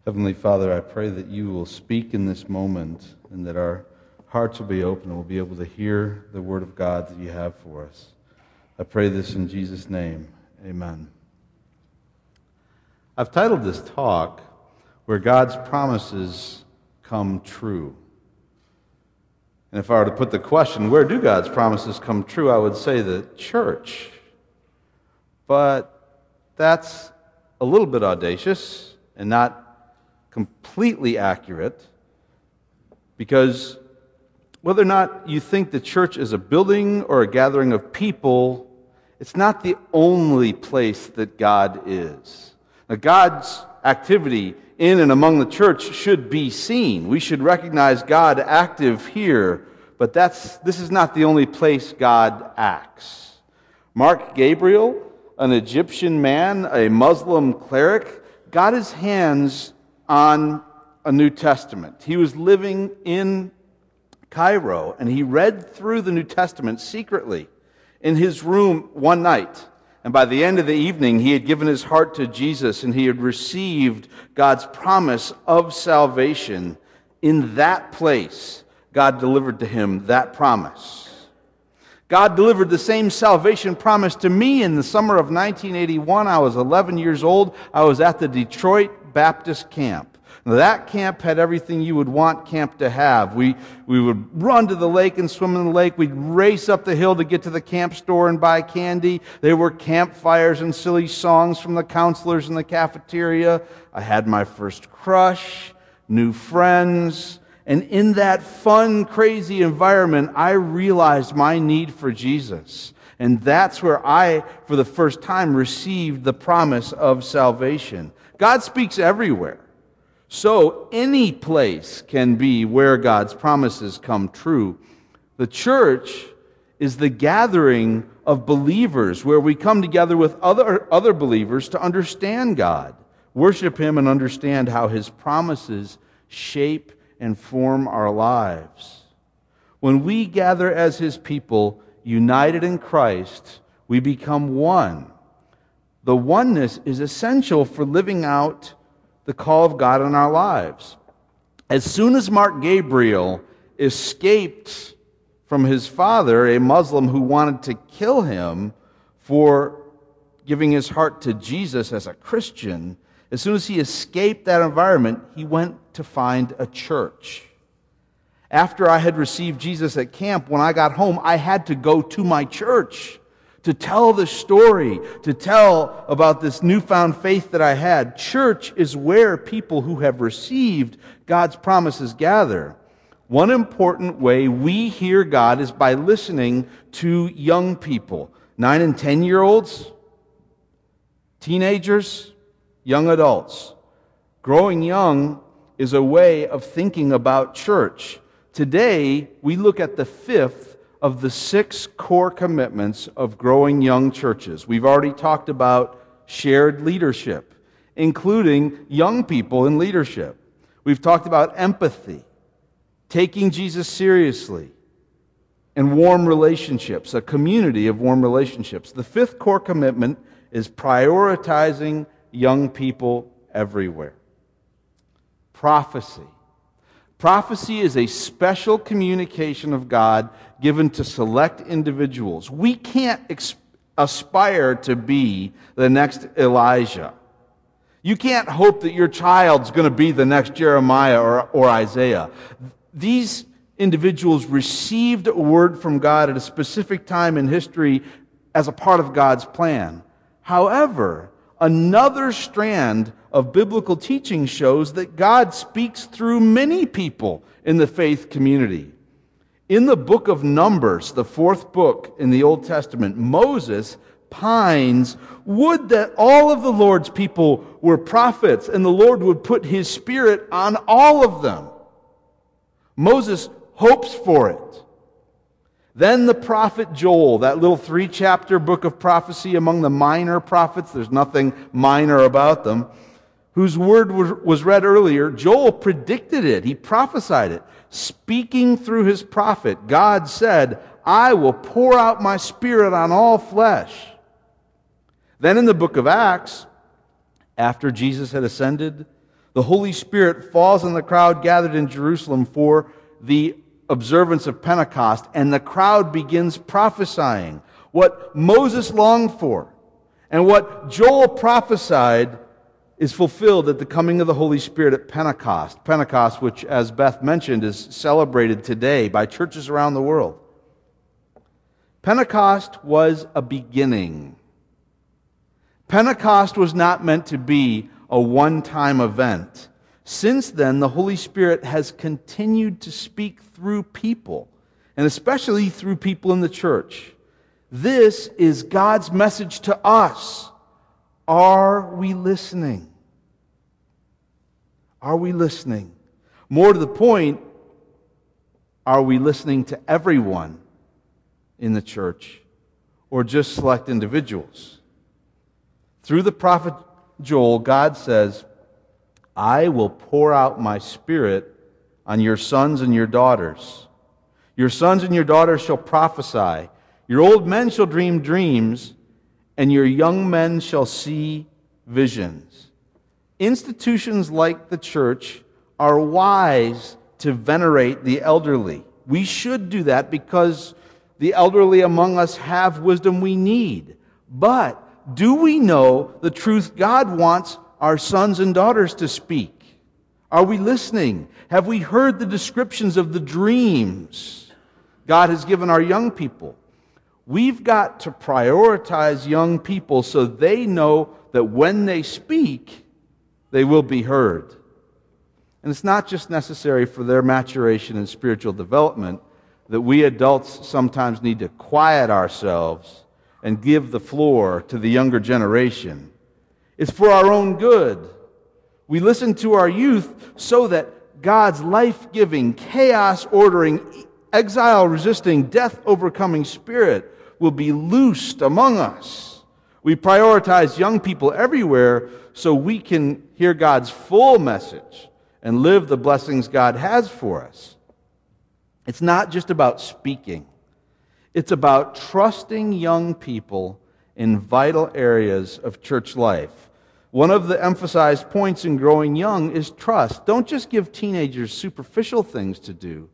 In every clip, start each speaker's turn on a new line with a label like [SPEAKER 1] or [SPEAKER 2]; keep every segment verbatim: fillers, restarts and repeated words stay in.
[SPEAKER 1] Heavenly Father, I pray that you will speak in this moment and that our hearts will be open and we'll be able to hear the word of God that you have for us. I pray this in Jesus' name. Amen. I've titled this talk, Where God's Promises Come True. And if I were to put the question, where do God's promises come true, I would say the church. But that's a little bit audacious and not completely accurate, because whether or not you think the church is a building or a gathering of people, it's not the only place that God is. Now, God's activity in and among the church should be seen. We should recognize God active here, but that's this is not the only place God acts. Mark Gabriel, an Egyptian man, a Muslim cleric, got his hands on a New Testament. He was living in Cairo, and he read through the New Testament secretly in his room one night. And by the end of the evening, he had given his heart to Jesus, and he had received God's promise of salvation. In that place, God delivered to him that promise. God delivered the same salvation promise to me in the summer of nineteen eighty-one. I was eleven years old. I was at the Detroit Baptist camp. Now, that camp had everything you would want camp to have. We we would run to the lake and swim in the lake. We'd race up the hill to get to the camp store and buy candy. There were campfires and silly songs from the counselors in the cafeteria. I had my first crush, new friends. And in that fun, crazy environment, I realized my need for Jesus. And that's where I, for the first time, received the promise of salvation. God speaks everywhere. So any place can be where God's promises come true. The church is the gathering of believers where we come together with other, other believers to understand God, worship Him, and understand how His promises shape and form our lives. When we gather as His people, united in Christ, we become one. The oneness is essential for living out the call of God in our lives. As soon as Mark Gabriel escaped from his father, a Muslim who wanted to kill him for giving his heart to Jesus as a Christian, as soon as he escaped that environment, he went to find a church. After I had received Jesus at camp, when I got home, I had to go to my church to tell the story, to tell about this newfound faith that I had. Church is where people who have received God's promises gather. One important way we hear God is by listening to young people, nine and ten-year-olds, teenagers, young adults. Growing young is a way of thinking about church. Today, we look at the fifth of the six core commitments of growing young churches. We've already talked about shared leadership, including young people in leadership. We've talked about empathy, taking Jesus seriously, and warm relationships, a community of warm relationships. The fifth core commitment is prioritizing young people everywhere. Prophecy. Prophecy is a special communication of God given to select individuals. We can't ex- aspire to be the next Elijah. You can't hope that your child's going to be the next Jeremiah or, or Isaiah. These individuals received a word from God at a specific time in history as a part of God's plan. However, another strand of biblical teaching shows that God speaks through many people in the faith community. In the book of Numbers, the fourth book in the Old Testament, Moses pines, would that all of the Lord's people were prophets and the Lord would put His Spirit on all of them. Moses hopes for it. Then the prophet Joel, that little three-chapter book of prophecy among the minor prophets, there's nothing minor about them, whose word was read earlier, Joel predicted it. He prophesied it. Speaking through his prophet, God said, I will pour out my Spirit on all flesh. Then in the book of Acts, after Jesus had ascended, The Holy Spirit falls on the crowd gathered in Jerusalem for the observance of Pentecost, and the crowd begins prophesying. What Moses longed for and what Joel prophesied is fulfilled at the coming of the Holy Spirit at Pentecost. Pentecost, which, as Beth mentioned, is celebrated today by churches around the world. Pentecost was a beginning. Pentecost was not meant to be a one-time event. Since then, the Holy Spirit has continued to speak through people, and especially through people in the church. This is God's message to us. Are we listening? Are we listening? More to the point, are we listening to everyone in the church or just select individuals? Through the prophet Joel, God says, I will pour out my Spirit on your sons and your daughters. Your sons and your daughters shall prophesy. Your old men shall dream dreams, and your young men shall see visions. Institutions like the church are wise to venerate the elderly. We should do that because the elderly among us have wisdom we need. But do we know the truth God wants our sons and daughters to speak? Are we listening? Have we heard the descriptions of the dreams God has given our young people? We've got to prioritize young people so they know that when they speak, they will be heard. And it's not just necessary for their maturation and spiritual development that we adults sometimes need to quiet ourselves and give the floor to the younger generation. It's for our own good. We listen to our youth so that God's life-giving, chaos-ordering, exile-resisting, death-overcoming Spirit will be loosed among us. We prioritize young people everywhere so we can hear God's full message and live the blessings God has for us. It's not just about speaking. It's about trusting young people in vital areas of church life. One of the emphasized points in growing young is trust. Don't just give teenagers superficial things to do.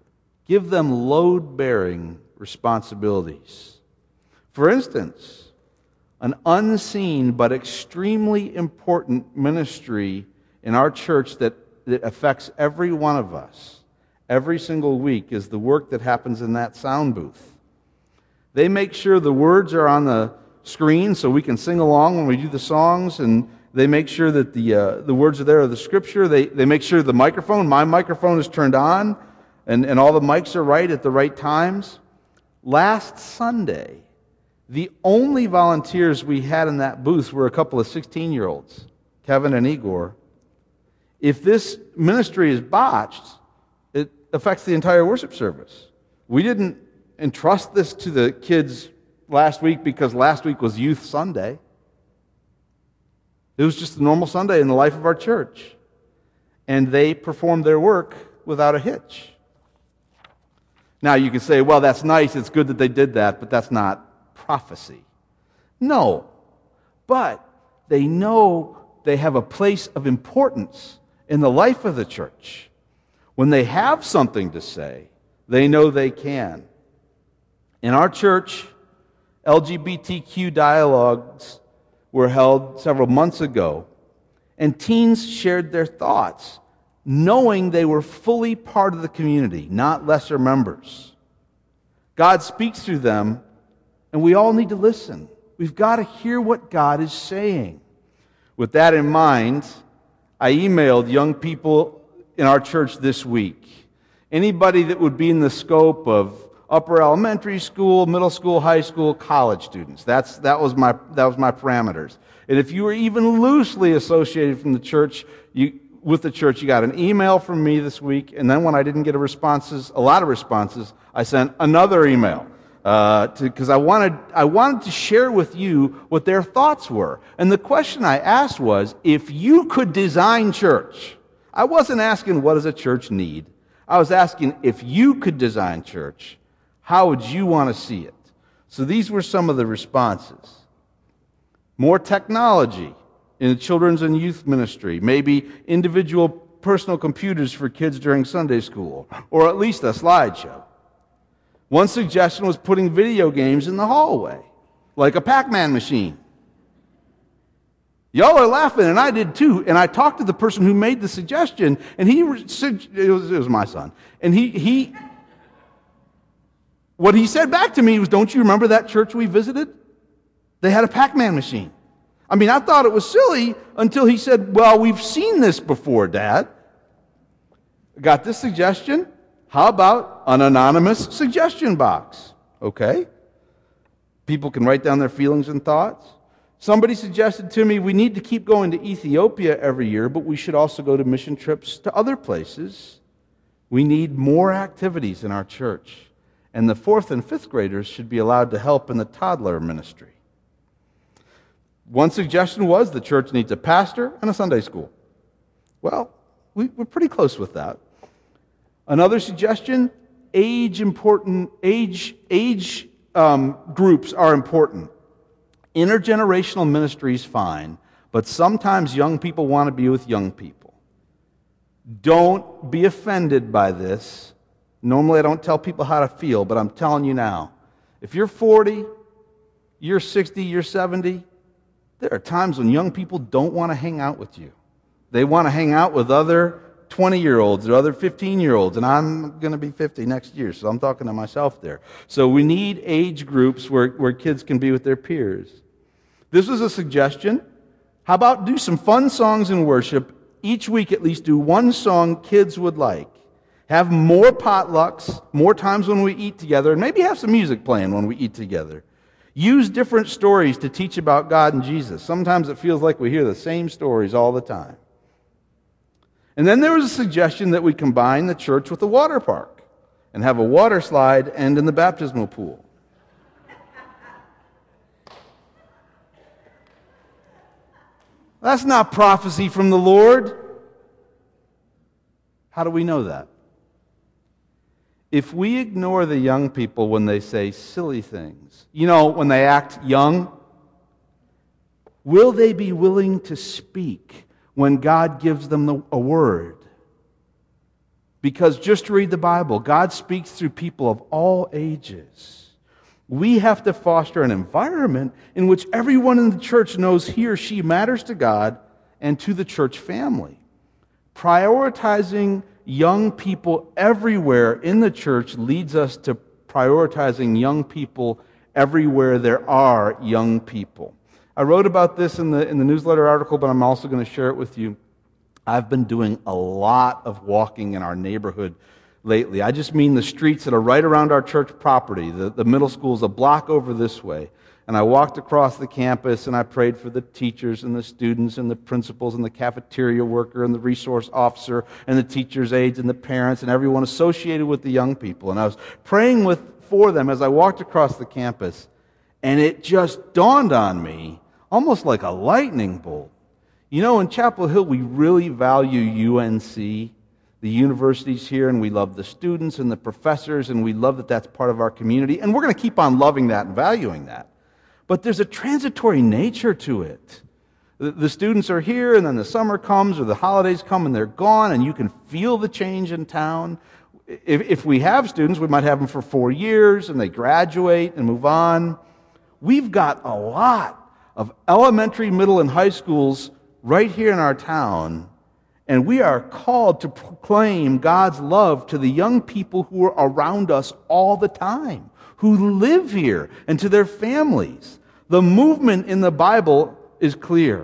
[SPEAKER 1] Give them load-bearing responsibilities. For instance, an unseen but extremely important ministry in our church that, that affects every one of us every single week is the work that happens in that sound booth. They make sure the words are on the screen so we can sing along when we do the songs, and they make sure that the uh, the words are there of the Scripture. They they make sure the microphone, my microphone is turned on, and, and all the mics are right at the right times. Last Sunday, the only volunteers we had in that booth were a couple of sixteen-year-olds, Kevin and Igor. If this ministry is botched, it affects the entire worship service. We didn't entrust this to the kids last week because last week was Youth Sunday. It was just a normal Sunday in the life of our church. And they performed their work without a hitch. Now you can say, well, that's nice, it's good that they did that, but that's not prophecy. No. But they know they have a place of importance in the life of the church. When they have something to say, they know they can. In our church, L G B T Q dialogues were held several months ago, and teens shared their thoughts, knowing they were fully part of the community, not lesser members. God speaks through them, and we all need to listen. We've got to hear what God is saying. With that in mind, I emailed young people in our church this week. Anybody that would be in the scope of upper elementary school, middle school, high school, college students. That's that was my that was my parameters. And if you were even loosely associated from the church, you with the church, you got an email from me this week, and then when I didn't get a responses, a lot of responses, I sent another email uh, to because I wanted I wanted to share with you what their thoughts were. And the question I asked was, if you could design church, I wasn't asking what does a church need. I was asking if you could design church, how would you want to see it? So these were some of the responses. More technology. in the children's and youth ministry, maybe individual personal computers for kids during Sunday school, or at least a slideshow. One suggestion was putting video games in the hallway, like a Pac-Man machine. Y'all are laughing, and I did too. And I talked to the person who made the suggestion, and he, it was, it was my son, and he, he, what he said back to me was, don't you remember that church we visited? They had a Pac-Man machine. I mean, I thought it was silly until he said, well, we've seen this before, Dad. Got this suggestion? How about an anonymous suggestion box? Okay. People can write down their feelings and thoughts. Somebody suggested to me we need to keep going to Ethiopia every year, but we should also go to mission trips to other places. We need more activities in our church. And the fourth and fifth graders should be allowed to help in the toddler ministry. One suggestion was the church needs a pastor and a Sunday school. Well, we, we're pretty close with that. Another suggestion, age important, age, age um, groups are important. Intergenerational ministry is fine, but sometimes young people want to be with young people. Don't be offended by this. Normally I don't tell people how to feel, but I'm telling you now. If you're forty, you're sixty, you're seventy, there are times when young people don't want to hang out with you. They want to hang out with other twenty-year-olds or other fifteen-year-olds, and I'm going to be fifty next year, so I'm talking to myself there. So we need age groups where, where kids can be with their peers. This was a suggestion. How about do some fun songs in worship? Each week at least do one song kids would like. Have more potlucks, more times when we eat together, and maybe have some music playing when we eat together. Use different stories to teach about God and Jesus. Sometimes it feels like we hear the same stories all the time. And then there was a suggestion that we combine the church with a water park and have a water slide end in the baptismal pool. That's not prophecy from the Lord. How do we know that? If we ignore the young people when they say silly things, you know, when they act young, will they be willing to speak when God gives them the, a word? Because just to read the Bible, God speaks through people of all ages. We have to foster an environment in which everyone in the church knows he or she matters to God and to the church family. Prioritizing young people everywhere in the church leads us to prioritizing young people everywhere there are young people. I wrote about this in the in the newsletter article, but I'm also going to share it with you. I've been doing a lot of walking in our neighborhood lately. I just mean the streets that are right around our church property. The, the middle school is a block over this way. And I walked across the campus and I prayed for the teachers and the students and the principals and the cafeteria worker and the resource officer and the teachers' aides and the parents and everyone associated with the young people. And I was praying with for them as I walked across the campus. And it just dawned on me, almost like a lightning bolt. You know, in Chapel Hill, we really value U N C, the universities here, and we love the students and the professors, and we love that that's part of our community. And we're going to keep on loving that and valuing that. But there's a transitory nature to it. The, the students are here, and then the summer comes, or the holidays come, and they're gone, and you can feel the change in town. If, if we have students, we might have them for four years, and they graduate and move on. We've got a lot of elementary, middle, and high schools right here in our town, and we are called to proclaim God's love to the young people who are around us all the time, who live here, and to their families. The movement in the Bible is clear.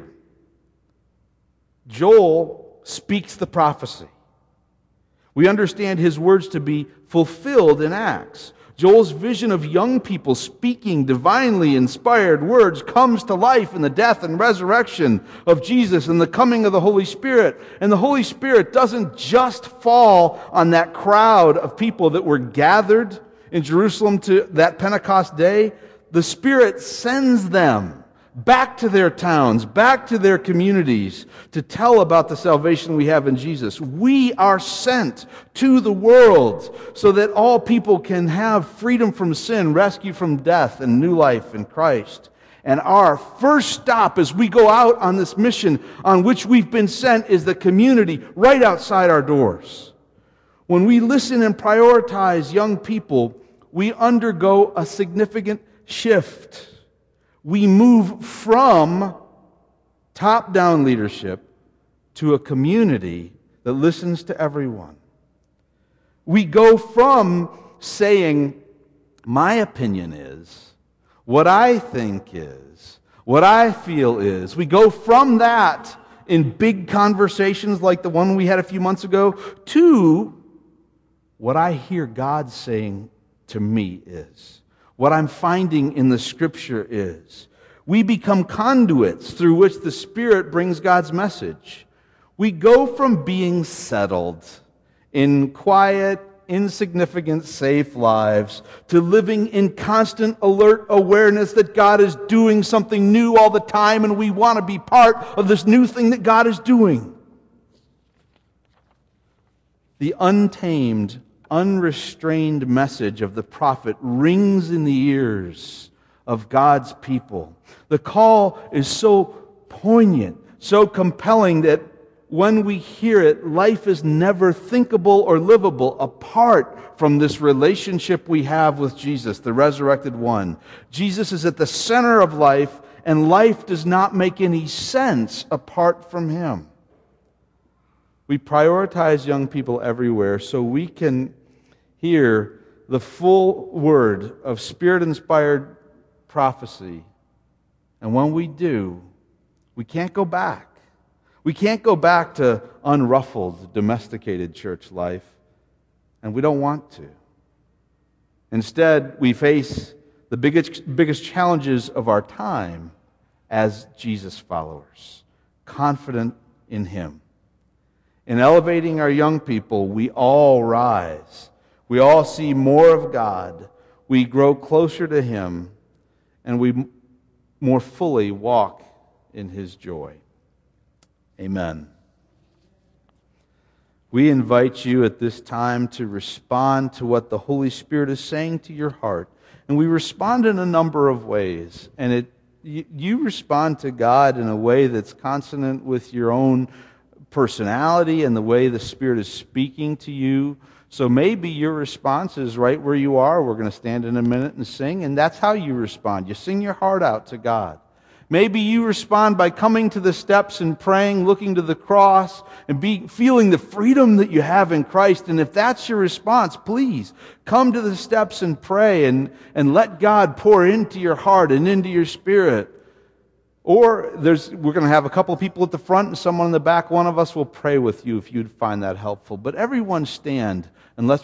[SPEAKER 1] Joel speaks the prophecy. We understand his words to be fulfilled in Acts. Joel's vision of young people speaking divinely inspired words comes to life in the death and resurrection of Jesus and the coming of the Holy Spirit. And the Holy Spirit doesn't just fall on that crowd of people that were gathered in Jerusalem to that Pentecost day. The Spirit sends them back to their towns, back to their communities to tell about the salvation we have in Jesus. We are sent to the world so that all people can have freedom from sin, rescue from death, and new life in Christ. And our first stop as we go out on this mission on which we've been sent is the community right outside our doors. When we listen and prioritize young people, we undergo a significant shift. We move from top-down leadership to a community that listens to everyone. We go from saying, my opinion is, what I think is, what I feel is. We go from that in big conversations like the one we had a few months ago to what I hear God saying to me is. What I'm finding in the Scripture is. We become conduits through which the Spirit brings God's message. We go from being settled in quiet, insignificant, safe lives to living in constant alert awareness that God is doing something new all the time, and we want to be part of this new thing that God is doing. The untamed, unrestrained message of the prophet rings in the ears of God's people. The call is so poignant, so compelling that when we hear it, life is never thinkable or livable apart from this relationship we have with Jesus, the resurrected one. Jesus is at the center of life, and life does not make any sense apart from Him. We prioritize young people everywhere so we can hear the full word of Spirit-inspired prophecy. And when we do, we can't go back. We can't go back to unruffled, domesticated church life, and we don't want to. Instead, we face the biggest, biggest challenges of our time as Jesus followers, confident in Him. In elevating our young people, we all rise. We all see more of God. We grow closer to Him, and we more fully walk in His joy. Amen. We invite you at this time to respond to what the Holy Spirit is saying to your heart. And we respond in a number of ways. And it you, you respond to God in a way that's consonant with your own personality and the way the Spirit is speaking to you. So maybe your response is right where you are. We're going to stand in a minute and sing, and that's how you respond. You sing your heart out to God. Maybe you respond by coming to the steps and praying, looking to the cross, and be, feeling the freedom that you have in Christ. And if that's your response, please come to the steps and pray and, and let God pour into your heart and into your spirit. Or there's, we're going to have a couple of people at the front and someone in the back. One of us will pray with you if you'd find that helpful. But everyone stand and let's